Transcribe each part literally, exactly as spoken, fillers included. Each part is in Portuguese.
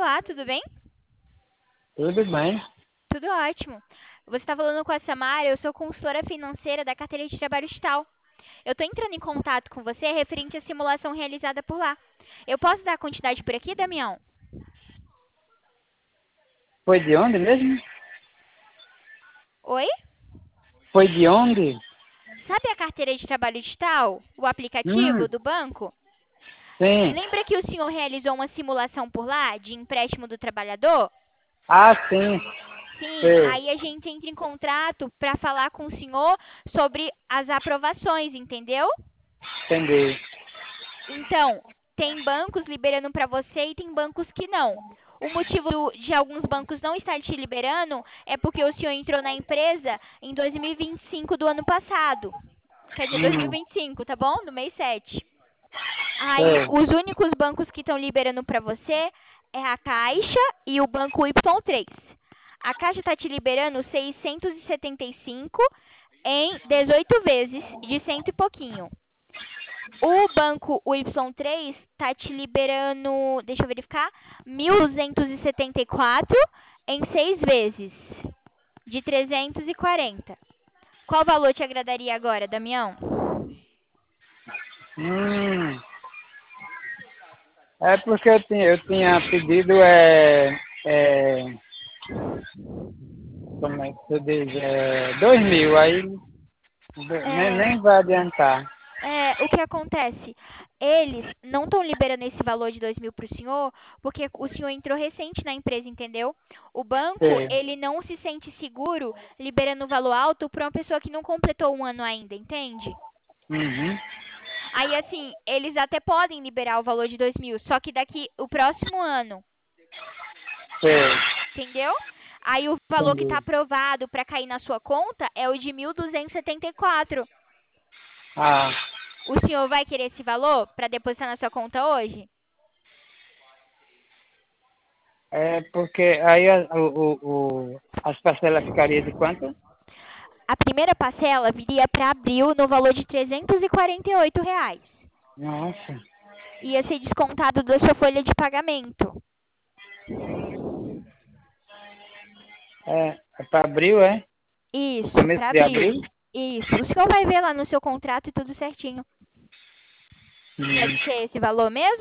Olá, tudo bem? Tudo bem? Tudo ótimo. Você está falando com a Samara, eu sou consultora financeira da carteira de trabalho digital. Eu estou entrando em contato com você referente à simulação realizada por lá. Eu posso dar continuidade por aqui, Damião? Foi de onde mesmo? Oi? Foi de onde? Sabe a carteira de trabalho digital? O aplicativo Hum, do banco? sim. Lembra que o senhor realizou uma simulação por lá de empréstimo do trabalhador? Ah, sim. Sim, Sei. aí a gente entra em contrato para falar com o senhor sobre as aprovações, entendeu? Entendi. Então, tem bancos liberando para você e tem bancos que não. O motivo do- de alguns bancos não estar te liberando é porque o senhor entrou na empresa em dois mil e vinte e cinco do ano passado. Quer dizer, Hum, dois mil e vinte e cinco, tá bom? No mês sete. Aí, sei. os únicos bancos que estão liberando para você é a Caixa e o Banco Y três. A Caixa está te liberando seiscentos e setenta e cinco em dezoito vezes de cento e pouquinho. O banco Y três está te liberando, deixa eu verificar, mil duzentos e setenta e quatro em seis vezes, de trezentos e quarenta. Qual valor te agradaria agora, Damião? Hum, é porque eu tinha, eu tinha pedido, é, é, como é que se diz, é, dois mil, aí do- nem, É, nem vai adiantar. é, o que acontece? Eles não estão liberando esse valor de dois mil para o senhor, porque o senhor entrou recente na empresa, entendeu? O banco, Sei. ele não se sente seguro liberando o valor alto para uma pessoa que não completou um ano ainda, entende? Uhum. Aí, assim, eles até podem liberar o valor de dois mil, só que daqui o próximo ano, Sei. entendeu? Aí o valor que está Entendi. aprovado para cair na sua conta é o de mil duzentos e setenta e quatro. Ah, O senhor vai querer esse valor para depositar na sua conta hoje? é porque aí a- o, o, o- as parcelas ficariam de quanto? A primeira parcela viria para abril no valor de trezentos e quarenta e oito reais. Nossa. Ia ser descontado da sua folha de pagamento. É, é para abril, é? O Isso, começo para de abril. abril? Isso. O senhor vai ver lá no seu contrato e tudo certinho. Pode Hum. ser esse valor mesmo?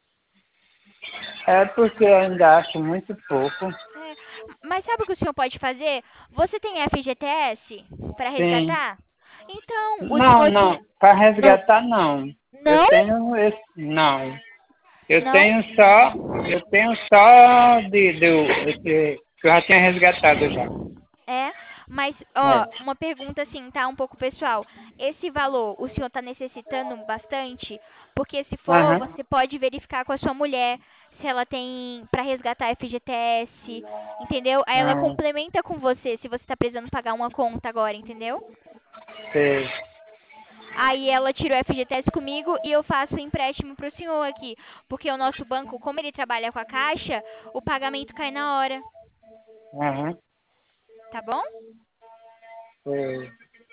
É porque eu ainda acho muito pouco. É, mas sabe o que o senhor pode fazer? Você tem F G T S para Sim. resgatar? Então, o Não, senhor não. tira. Para Não, resgatar, não. Eu não? tenho esse. Não. Eu Não? tenho só. Eu tenho só de, do, esse, que eu já tinha resgatado já. É, mas, ó, É. uma pergunta assim, tá? Um pouco pessoal. Esse valor, o senhor está necessitando bastante? Porque se for, Aham. você pode verificar com a sua mulher se ela tem para resgatar F G T S, entendeu? Aí ela Ah, complementa com você se você está precisando pagar uma conta agora, entendeu? sei. Aí ela tira o F G T S comigo e eu faço o empréstimo pro senhor aqui. Porque o nosso banco, como ele trabalha com a Caixa, o pagamento cai na hora, Aham. tá bom? Sei.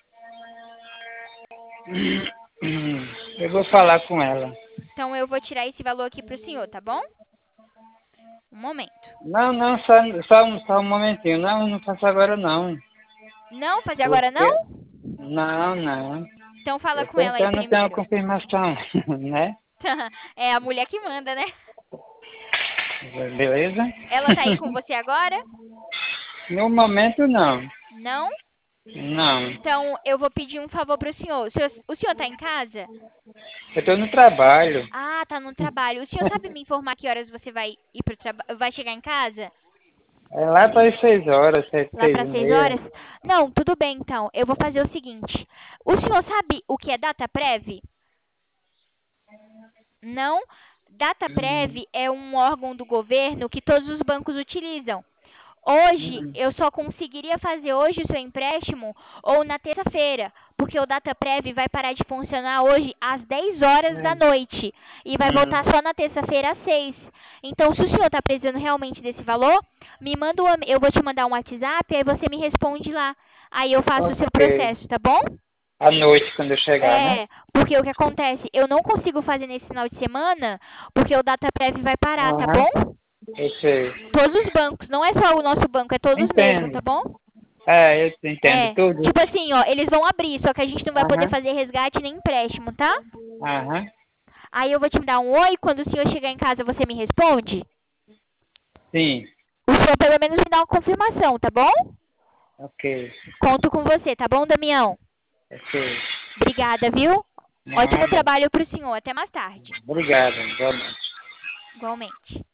Eu vou falar com ela. Então eu vou tirar esse valor aqui pro senhor, tá bom? Um momento. Não, não, só, só, um- só um momentinho. Não, não faço agora não. Não? Fazer agora não? Porque. Não, não. Então fala Eu com ela aí tentando ter uma primeiro. confirmação, né? É a mulher que manda, né? Beleza? Ela tá aí com você agora? No momento, não. Não? Não. Então eu vou pedir um favor pro senhor. O senhor, o senhor tá em casa? Eu estou no trabalho. Ah, tá no trabalho. O senhor sabe me informar que horas você vai ir pro trabalho, vai chegar em casa? É lá para as seis horas, sete, Lá seis e para seis meia. horas? Não, tudo bem então. Eu vou fazer o seguinte. O senhor sabe o que é data prévia? Não? Data Hum, prévia é um órgão do governo que todos os bancos utilizam. Hoje, hum, eu só conseguiria fazer hoje o seu empréstimo ou na terça-feira, porque o DataPrev vai parar de funcionar hoje às dez horas da hum, noite e vai hum. voltar só na terça-feira às seis. Então, se o senhor está precisando realmente desse valor, me manda um, eu vou te mandar um WhatsApp, aí você me responde lá. Aí eu faço o seu Ok. processo, tá bom? À noite, quando eu chegar, né? É, porque o que acontece, eu não consigo fazer nesse final de semana, porque o DataPrev vai parar, tá Aham. bom? Eu sei. Todos os bancos, não é só o nosso banco, é todos mesmo, Entendo. tá bom? É, eu entendo É, tudo. tipo assim, ó, eles vão abrir, só que a gente não vai poder Aham. fazer resgate nem empréstimo, tá? Aham. Aí eu vou te dar um oi, quando o senhor chegar em casa você me responde? Sim. O senhor pelo menos me dá uma confirmação, tá bom? Ok. Conto com você, tá bom, Damião? Ok. Obrigada, viu? Ótimo Nada. trabalho pro senhor. Até mais tarde. Obrigado. Boa noite. Igualmente.